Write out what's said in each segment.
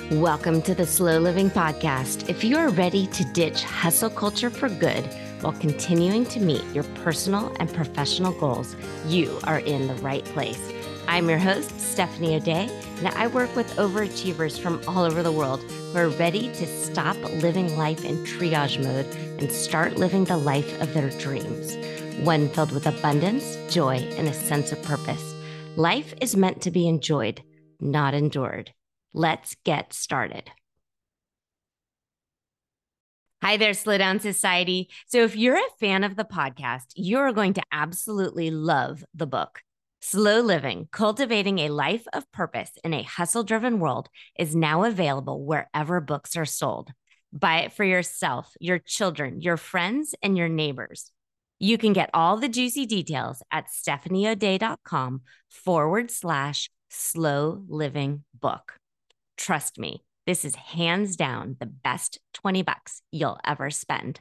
Welcome to the Slow Living Podcast. If you are ready to ditch hustle culture for good while continuing to meet your personal and professional goals, you are in the right place. I'm your host, Stephanie O'Day, and I work with overachievers from all over the world who are ready to stop living life in triage mode and start living the life of their dreams, one filled with abundance, joy, and a sense of purpose. Life is meant to be enjoyed, not endured. Let's get started. Hi there, Slow Down Society. So if you're a fan of the podcast, you're going to absolutely love the book. Slow Living, Cultivating a Life of Purpose in a Hustle-Driven World is now available wherever books are sold. Buy it for yourself, your children, your friends, and your neighbors. You can get all the juicy details at stephanieoday.com/slow living book. Trust me, this is hands down the best $20 you'll ever spend.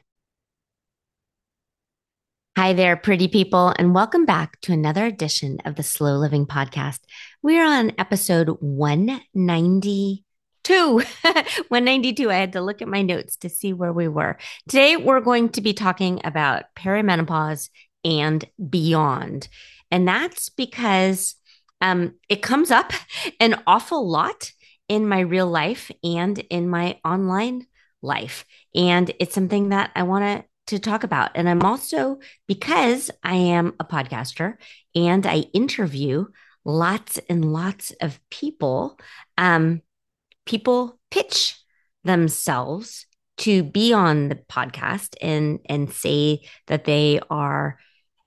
Hi there, pretty people, and welcome back to another edition of the Slow Living Podcast. We're on episode 192. 192. I had to look at my notes to see where we were. Today, we're going to be talking about perimenopause and beyond. And that's because it comes up an awful lot in my real life and in my online life. And it's something that I want to talk about. And I'm also, because I am a podcaster and I interview lots and lots of people, people pitch themselves to be on the podcast and say that they are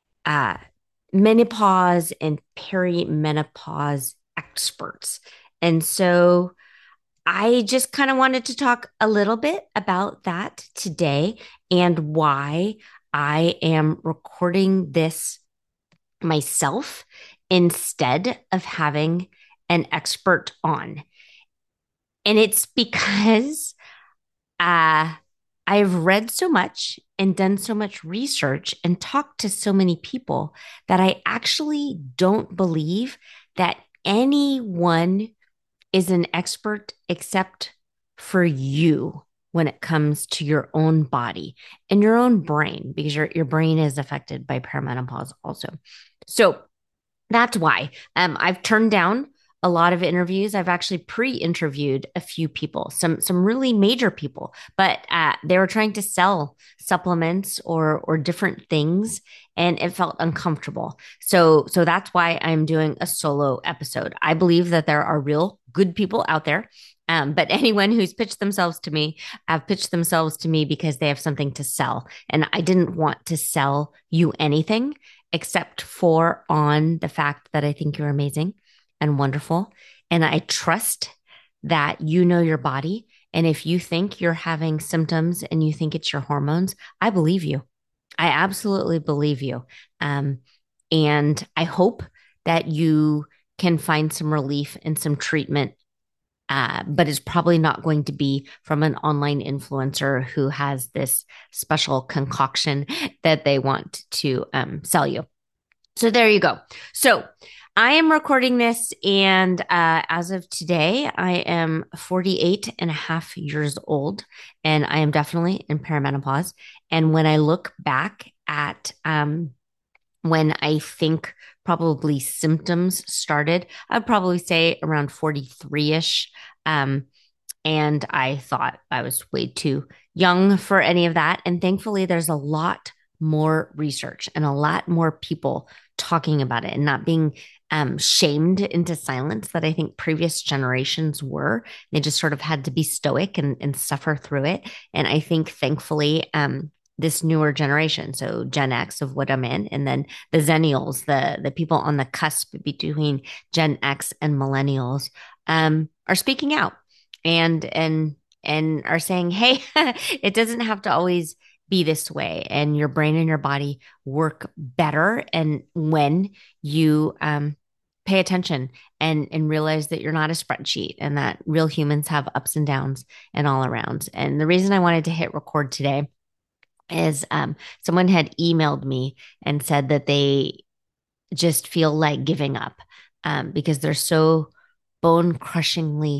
menopause and perimenopause experts. And so I just kind of wanted to talk a little bit about that today and why I am recording this myself instead of having an expert on. And it's because I've read so much and done so much research and talked to so many people that I actually don't believe that anyone is an expert except for you when it comes to your own body and your own brain, because your brain is affected by perimenopause also. So that's why I've turned down a lot of interviews. I've actually pre-interviewed a few people, some really major people, but they were trying to sell supplements or different things, and it felt uncomfortable. So that's why I'm doing a solo episode. I believe that there are real good people out there. But anyone who's pitched themselves to me have pitched themselves to me because they have something to sell. And I didn't want to sell you anything except for on the fact that I think you're amazing and wonderful. And I trust that you know your body. And if you think you're having symptoms and you think it's your hormones, I believe you. I absolutely believe you. And I hope that you can find some relief and some treatment. But it's probably not going to be from an online influencer who has this special concoction that they want to sell you. So there you go. So I am recording this, and as of today, I am 48 and a half years old, and I am definitely in perimenopause. And when I look back at when I think probably symptoms started, I'd probably say around 43-ish. And I thought I was way too young for any of that. And thankfully, there's a lot more research and a lot more people talking about it and not being shamed into silence that I think previous generations were. They just sort of had to be stoic and suffer through it. And I think thankfully, this newer generation, so Gen X of what I'm in, and then the Zennials, the people on the cusp between Gen X and millennials, are speaking out and are saying, hey, it doesn't have to always be this way, and your brain and your body work better. And when you pay attention and realize that you're not a spreadsheet and that real humans have ups and downs and all around. And the reason I wanted to hit record today is someone had emailed me and said that they just feel like giving up because they're so bone crushingly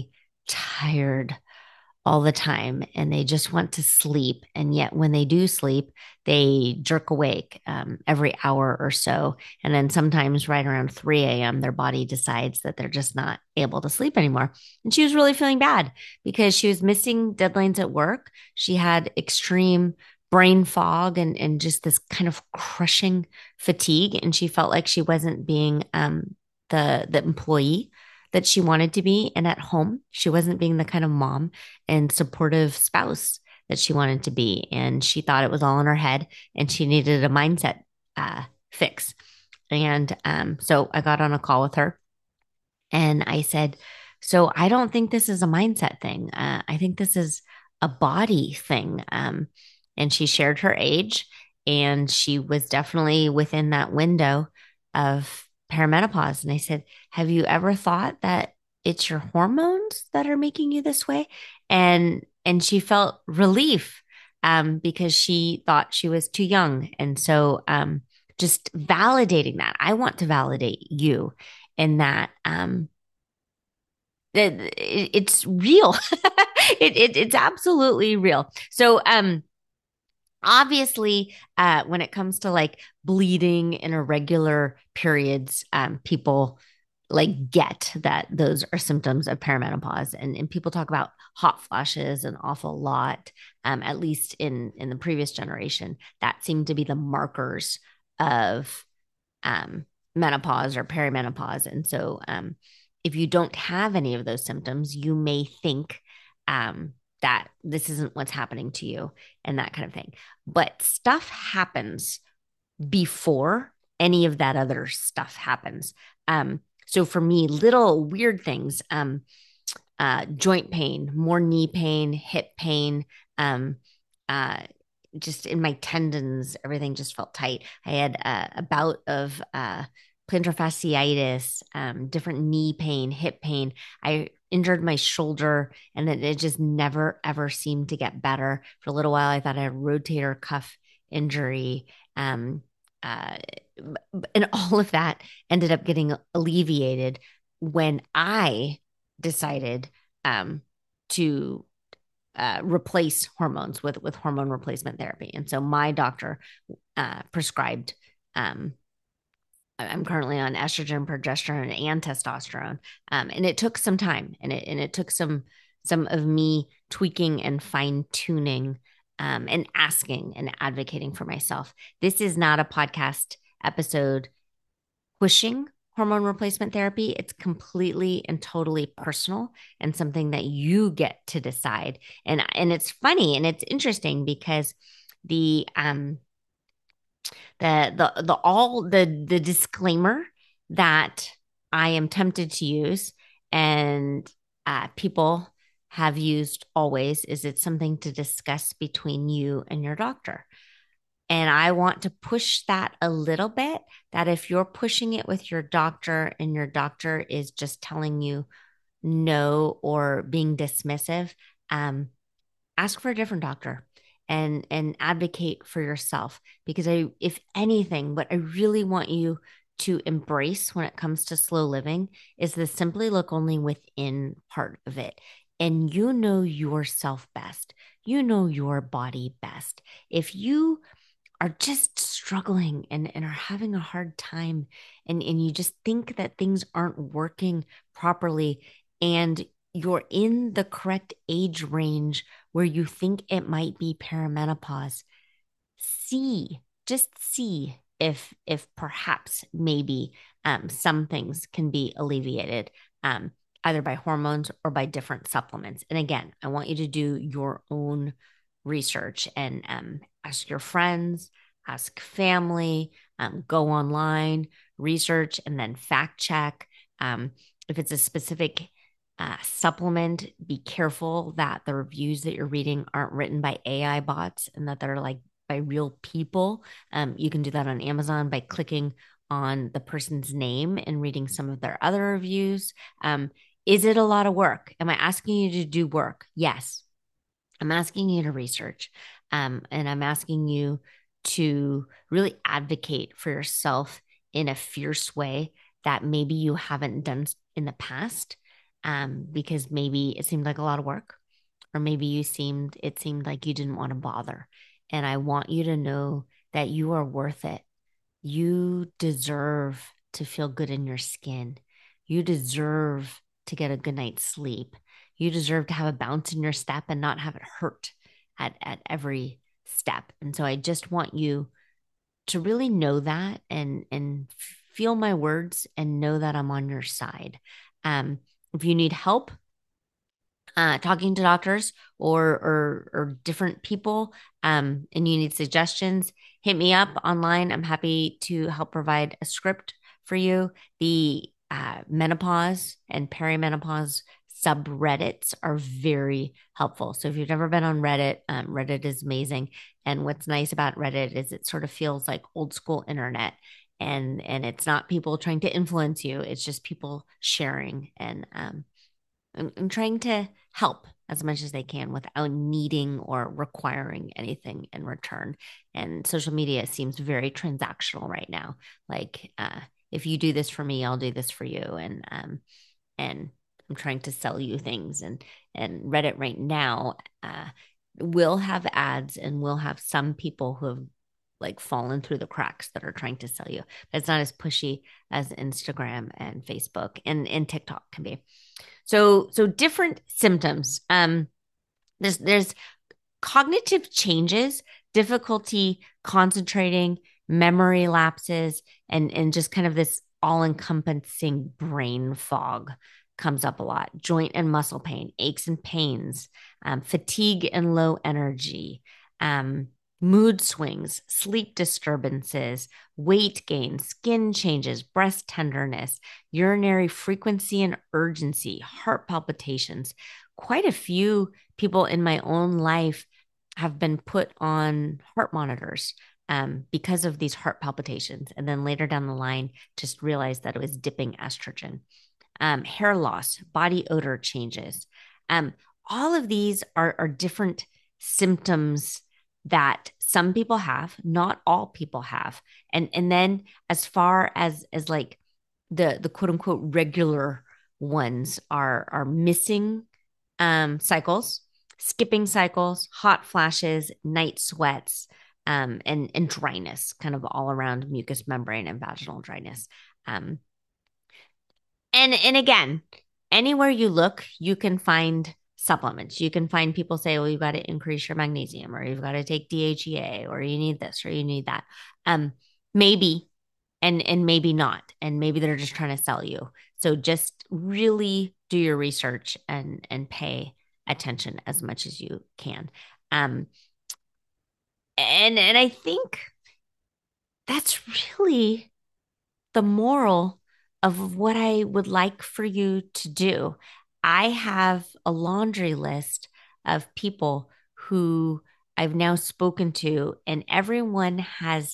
tired all the time and they just want to sleep. And yet, when they do sleep, they jerk awake every hour or so. And then sometimes right around 3 a.m., their body decides that they're just not able to sleep anymore. And she was really feeling bad because she was missing deadlines at work. She had extreme brain fog and just this kind of crushing fatigue. And she felt like she wasn't being the employee that she wanted to be. And at home, she wasn't being the kind of mom and supportive spouse that she wanted to be. And she thought it was all in her head and she needed a mindset fix. And so I got on a call with her and I said, so I don't think this is a mindset thing. I think this is a body thing. And she shared her age, and she was definitely within that window of perimenopause. And I said, have you ever thought that it's your hormones that are making you this way? And she felt relief because she thought she was too young. And so just validating that, I want to validate you in that it's real. It's absolutely real. So obviously when it comes to like bleeding and irregular periods, people like get that those are symptoms of perimenopause, and people talk about hot flashes an awful lot, at least in the previous generation that seemed to be the markers of menopause or perimenopause. And so, if you don't have any of those symptoms, you may think that this isn't what's happening to you and that kind of thing. But stuff happens before any of that other stuff happens. So for me, little weird things, joint pain, more knee pain, hip pain, um, uh, just in my tendons, everything just felt tight. I had a bout of plantar fasciitis, different knee pain, hip pain. I injured my shoulder and then it just never ever seemed to get better. For a little while, I thought I had a rotator cuff injury. Uh, and all of that ended up getting alleviated when I decided to replace hormones with hormone replacement therapy. And so my doctor prescribed. I'm currently on estrogen, progesterone, and testosterone, and it took some time, and it took some of me tweaking and fine tuning, and asking and advocating for myself. This is not a podcast episode pushing hormone replacement therapy. It's completely and totally personal and something that you get to decide. And it's funny and it's interesting because the the disclaimer that I am tempted to use and people have used always is it's something to discuss between you and your doctor. And I want to push that a little bit, that if you're pushing it with your doctor and your doctor is just telling you no or being dismissive, ask for a different doctor and advocate for yourself. Because if anything, what I really want you to embrace when it comes to slow living is the simply look only within part of it. And you know yourself best. You know your body best. If you are just struggling and are having a hard time and you just think that things aren't working properly and you're in the correct age range where you think it might be perimenopause, just see if perhaps maybe some things can be alleviated, either by hormones or by different supplements. And again, I want you to do your own research and ask your friends, ask family, go online, research, and then fact check. If it's a specific supplement, be careful that the reviews that you're reading aren't written by AI bots and that they're like by real people. You can do that on Amazon by clicking on the person's name and reading some of their other reviews. Is it a lot of work? Am I asking you to do work? Yes. I'm asking you to research, and I'm asking you to really advocate for yourself in a fierce way that maybe you haven't done in the past. because maybe it seemed like a lot of work, or maybe it seemed like you didn't want to bother. And I want you to know that you are worth it. You deserve to feel good in your skin. You deserve to get a good night's sleep. You deserve to have a bounce in your step and not have it hurt at every step. And so I just want you to really know that and feel my words and know that I'm on your side. If you need help talking to doctors or different people, and you need suggestions, hit me up online. I'm happy to help provide a script for you. The menopause and perimenopause subreddits are very helpful. So if you've never been on Reddit, Reddit is amazing. And what's nice about Reddit is it sort of feels like old school internet. And it's not people trying to influence you. It's just people sharing and trying to help as much as they can without needing or requiring anything in return. And social media seems very transactional right now. Like, if you do this for me, I'll do this for you. And I'm trying to sell you things. And Reddit right now will have ads and will have some people who have like fallen through the cracks that are trying to sell you. But it's not as pushy as Instagram and Facebook and TikTok can be. So different symptoms. There's cognitive changes, difficulty concentrating, memory lapses, and just kind of this all-encompassing brain fog comes up a lot. Joint and muscle pain, aches and pains, fatigue and low energy, um, mood swings, sleep disturbances, weight gain, skin changes, breast tenderness, urinary frequency and urgency, heart palpitations. Quite a few people in my own life have been put on heart monitors because of these heart palpitations. And then later down the line, just realized that it was dipping estrogen. Hair loss, body odor changes. Um, all of these are different symptoms that some people have, not all people have. And then as far as like the quote unquote regular ones are missing cycles, skipping cycles, hot flashes, night sweats, and dryness, kind of all around mucous membrane and vaginal dryness. Um, and again, anywhere you look, you can find supplements. You can find people say, well, you got to increase your magnesium, or you've got to take DHEA, or you need this, or you need that. Maybe, and maybe not, and maybe they're just trying to sell you. So just really do your research and pay attention as much as you can. Um, and I think that's really the moral of what I would like for you to do. I have a laundry list of people who I've now spoken to, and everyone has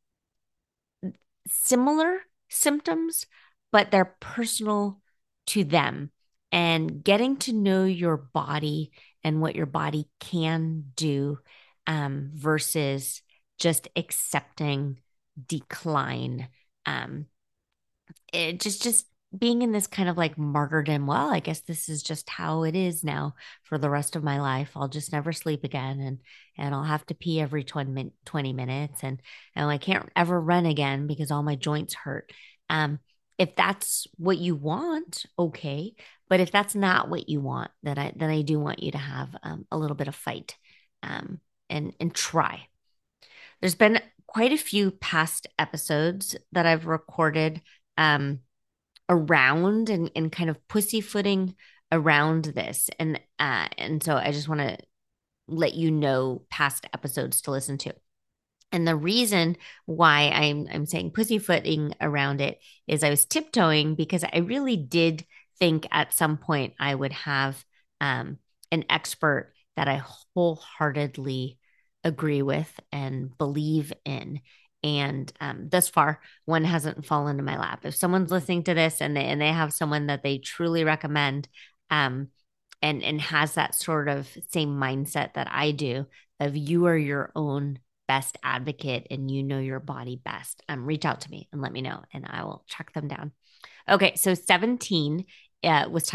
similar symptoms, but they're personal to them. And getting to know your body and what your body can do versus just accepting decline. Um, it just being in this kind of like martyrdom. Well, I guess this is just how it is now for the rest of my life. I'll just never sleep again, and I'll have to pee every 20 minutes, and I can't ever run again because all my joints hurt. Um, if that's what you want, okay. But if that's not what you want, then I do want you to have a little bit of fight and try. There's been quite a few past episodes that I've recorded um, around and kind of pussyfooting around this. And so I just want to let you know past episodes to listen to. And the reason why I'm saying pussyfooting around it is I was tiptoeing because I really did think at some point I would have an expert that I wholeheartedly agree with and believe in. And thus far, one hasn't fallen in my lap. If someone's listening to this and they have someone that they truly recommend, um, and has that sort of same mindset that I do of you are your own best advocate and you know your body best, reach out to me and let me know and I will track them down. Okay, so 17 was titled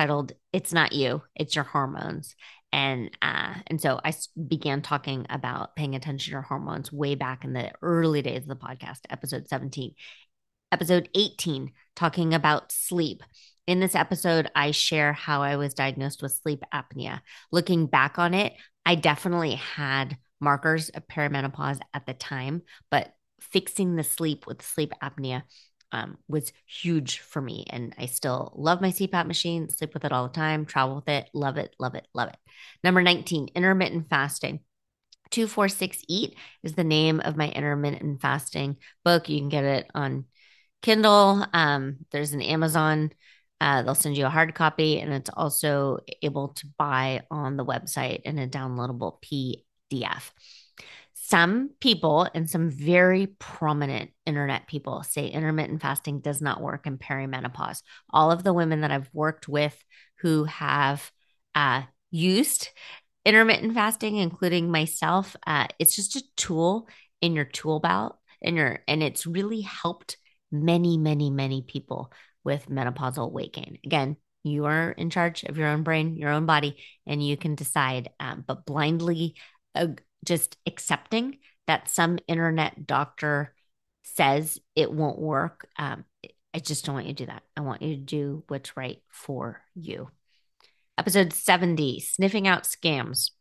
it's not you, it's your hormones. And so began talking about paying attention to your hormones way back in the early days of the podcast, episode 17. Episode 18, talking about sleep. In this episode, I share how I was diagnosed with sleep apnea. Looking back on it, I definitely had markers of perimenopause at the time, but fixing the sleep with sleep apnea was huge for me. And I still love my CPAP machine, sleep with it all the time, travel with it, love it, love it, love it. Number 19, intermittent fasting. 246 Eat is the name of my intermittent fasting book. You can get it on Kindle. There's an Amazon. They'll send you a hard copy, and it's also able to buy on the website in a downloadable PDF. Some people and some very prominent internet people say intermittent fasting does not work in perimenopause. All of the women that I've worked with who have used intermittent fasting, including myself, it's just a tool in your tool belt, and it's really helped many, many, many people with menopausal weight gain. Again, you are in charge of your own brain, your own body, and you can decide. But blindly just accepting that some internet doctor says it won't work, I just don't want you to do that. I want you to do what's right for you. Episode 70, Sniffing Out Scams.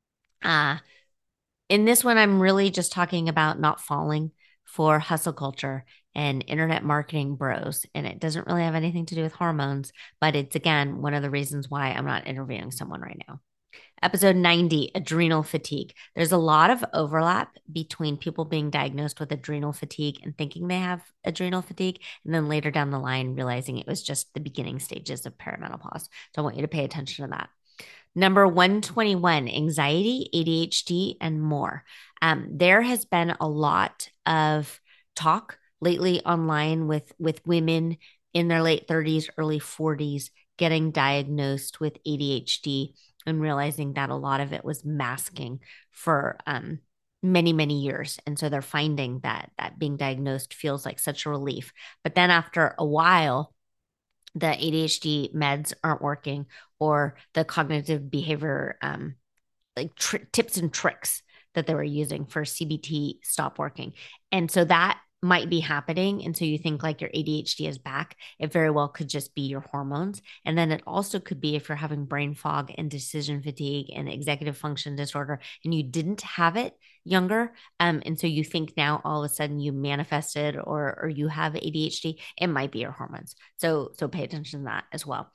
In this one, I'm really just talking about not falling for hustle culture and internet marketing bros. And it doesn't really have anything to do with hormones, but it's again one of the reasons why I'm not interviewing someone right now. Episode 90, adrenal fatigue. There's a lot of overlap between people being diagnosed with adrenal fatigue and thinking they have adrenal fatigue, and then later down the line, realizing it was just the beginning stages of perimenopause. So I want you to pay attention to that. Number 121, anxiety, ADHD, and more. There has been a lot of talk lately online with women in their late 30s, early 40s getting diagnosed with ADHD and realizing that a lot of it was masking for many, many years. And so they're finding that being diagnosed feels like such a relief. But then after a while, the ADHD meds aren't working, or the cognitive behavior tips and tricks that they were using for CBT stop working. And so that might be happening. And so you think like your ADHD is back. It very well could just be your hormones. And then it also could be if you're having brain fog and decision fatigue and executive function disorder, and you didn't have it younger. And so you think now all of a sudden you manifested or you have ADHD, it might be your hormones. So pay attention to that as well.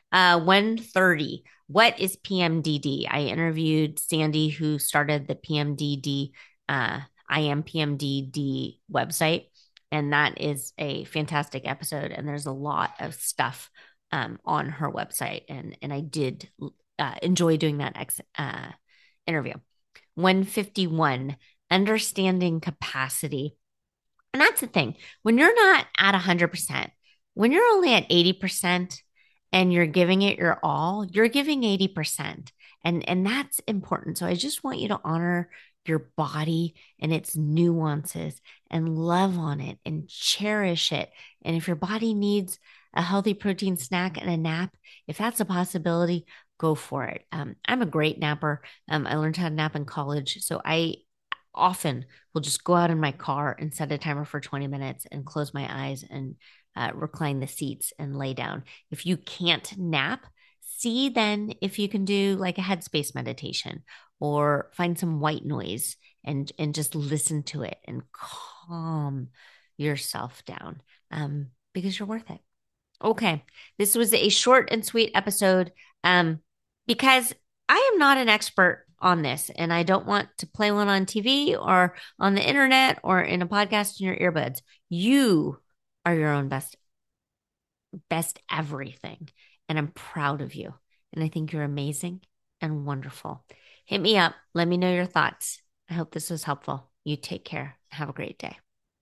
130. What is PMDD? I interviewed Sandy, who started the PMDD, I am PMDD website. And that is a fantastic episode. And there's a lot of stuff on her website. And I did enjoy doing that interview. 151, understanding capacity. And that's the thing. When you're not at 100%, when you're only at 80%, and you're giving it your all, you're giving 80%. And that's important. So I just want you to honor your body and its nuances and love on it and cherish it. And if your body needs a healthy protein snack and a nap, if that's a possibility, go for it. I'm a great napper. I learned how to nap in college. So I often will just go out in my car and set a timer for 20 minutes and close my eyes and recline the seats and lay down. If you can't nap, see then if you can do like a headspace meditation or find some white noise and just listen to it and calm yourself down because you're worth it. Okay, this was a short and sweet episode because I am not an expert on this and I don't want to play one on TV or on the internet or in a podcast in your earbuds. You are your own best everything. And I'm proud of you. And I think you're amazing and wonderful. Hit me up. Let me know your thoughts. I hope this was helpful. You take care. Have a great day.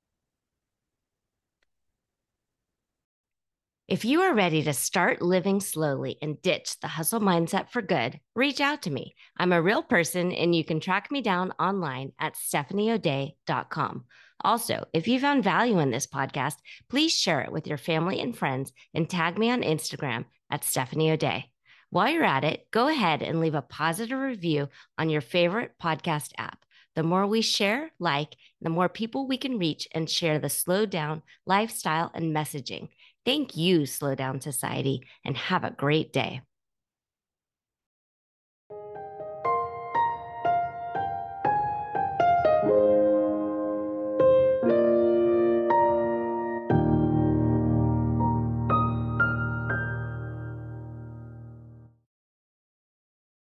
If you are ready to start living slowly and ditch the hustle mindset for good, reach out to me. I'm a real person and you can track me down online at stephanieodea.com. Also, if you found value in this podcast, please share it with your family and friends and tag me on Instagram at Stephanie O'Day. While you're at it, go ahead and leave a positive review on your favorite podcast app. The more we share, the more people we can reach and share the slow down lifestyle and messaging. Thank you, Slow Down Society, and have a great day.